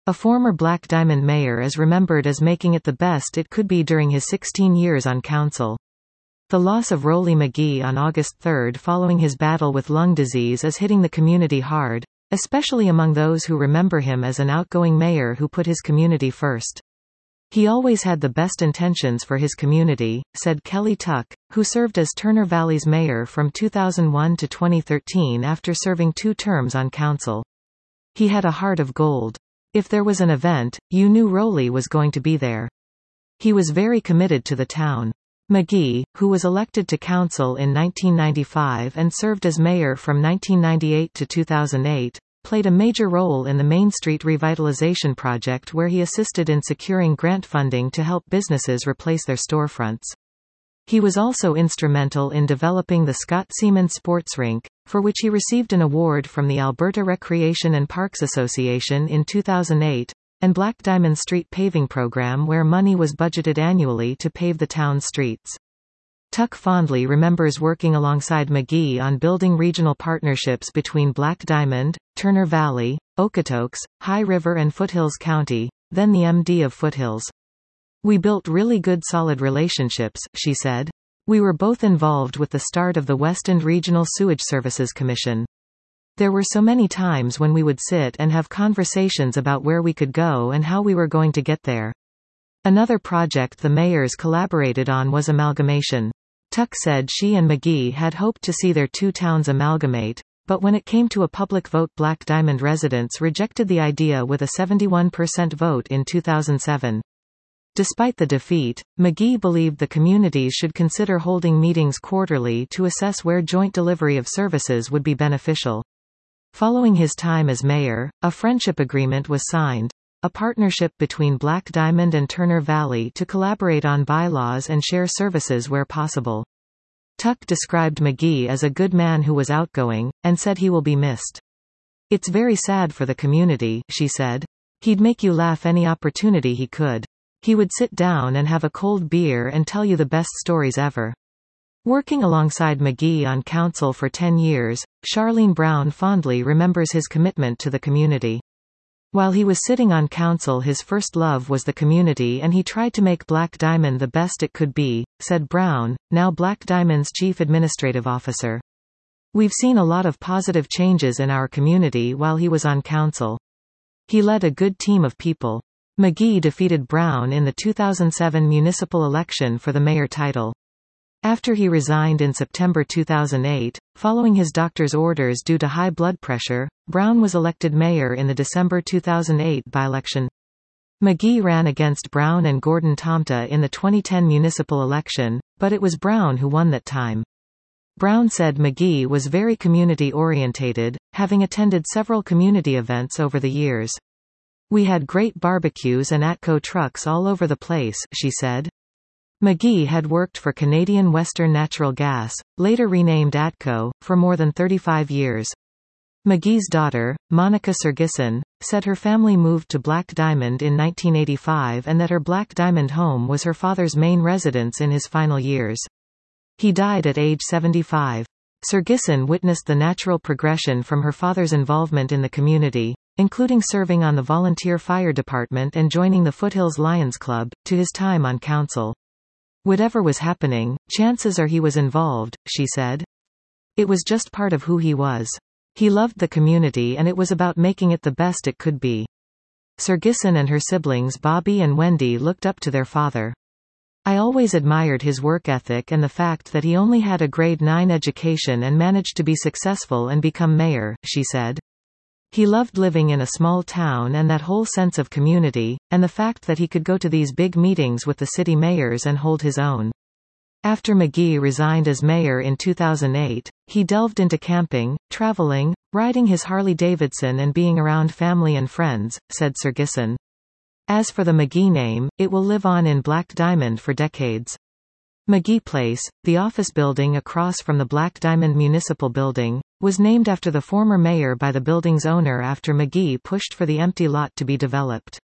A former Black Diamond mayor is remembered as making it the best it could be during his 16 years on council. The loss of Rollie McGee on August 3 following his battle with lung disease is hitting the community hard, especially among those who remember him as an outgoing mayor who put his community first. He always had the best intentions for his community, said Kelly Tuck, who served as Turner Valley's mayor from 2001 to 2013 after serving 2 terms on council. He had a heart of gold. If there was an event, you knew Rollie was going to be there. He was very committed to the town. McGee, who was elected to council in 1995 and served as mayor from 1998 to 2008, played a major role in the Main Street Revitalization Project where he assisted in securing grant funding to help businesses replace their storefronts. He was also instrumental in developing the Scott Seaman Sports Rink, for which he received an award from the Alberta Recreation and Parks Association in 2008, and Black Diamond Street paving program where money was budgeted annually to pave the town's streets. Tuck fondly remembers working alongside McGee on building regional partnerships between Black Diamond, Turner Valley, Okotoks, High River and Foothills County, then the MD of Foothills. We built really good solid relationships, she said. We were both involved with the start of the West End Regional Sewage Services Commission. There were so many times when we would sit and have conversations about where we could go and how we were going to get there. Another project the mayors collaborated on was amalgamation. Tuck said she and McGee had hoped to see their 2 towns amalgamate, but when it came to a public vote Black Diamond residents rejected the idea with a 71% vote in 2007. Despite the defeat, McGee believed the communities should consider holding meetings quarterly to assess where joint delivery of services would be beneficial. Following his time as mayor, a friendship agreement was signed, a partnership between Black Diamond and Turner Valley to collaborate on bylaws and share services where possible. Tuck described McGee as a good man who was outgoing, and said he will be missed. It's very sad for the community, she said. He'd make you laugh any opportunity he could. He would sit down and have a cold beer and tell you the best stories ever. Working alongside McGee on council for 10 years, Charlene Brown fondly remembers his commitment to the community. While he was sitting on council his first love was the community and he tried to make Black Diamond the best it could be, said Brown, now Black Diamond's chief administrative officer. We've seen a lot of positive changes in our community while he was on council. He led a good team of people. McGee defeated Brown in the 2007 municipal election for the mayor title. After he resigned in September 2008, following his doctor's orders due to high blood pressure, Brown was elected mayor in the December 2008 by-election. McGee ran against Brown and Gordon Tomta in the 2010 municipal election, but it was Brown who won that time. Brown said McGee was very community-orientated, having attended several community events over the years. We had great barbecues and ATCO trucks all over the place, she said. McGee had worked for Canadian Western Natural Gas, later renamed ATCO, for more than 35 years. McGee's daughter, Monica Sergison, said her family moved to Black Diamond in 1985 and that her Black Diamond home was her father's main residence in his final years. He died at age 75. Sergison witnessed the natural progression from her father's involvement in the community, including serving on the volunteer fire department and joining the Foothills Lions Club, to his time on council. Whatever was happening, chances are he was involved, she said. It was just part of who he was. He loved the community and it was about making it the best it could be. Sergison and her siblings Bobby and Wendy looked up to their father. I always admired his work ethic and the fact that he only had a grade 9 education and managed to be successful and become mayor, she said. He loved living in a small town and that whole sense of community, and the fact that he could go to these big meetings with the city mayors and hold his own. After McGee resigned as mayor in 2008, he delved into camping, traveling, riding his Harley-Davidson and being around family and friends, said Sergison. As for the McGee name, it will live on in Black Diamond for decades. McGee Place, the office building across from the Black Diamond Municipal Building, was named after the former mayor by the building's owner after McGee pushed for the empty lot to be developed.